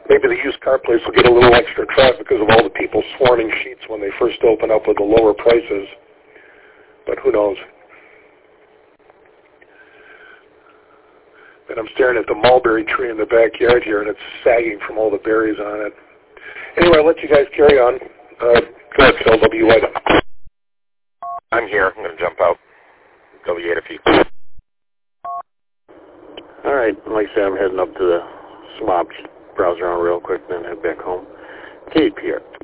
maybe the used car place will get a little extra traffic because of all the people swarming Sheetz when they first open up with the lower prices. But who knows? And I'm staring at the mulberry tree in the backyard here, and it's sagging from all the berries on it. Anyway, I'll let you guys carry on. Go ahead, Phil, W8. I'm here. I'm going to jump out. W8 if you. All right. Like I said, I'm heading up to the swap, browse around real quick, then head back home. KPR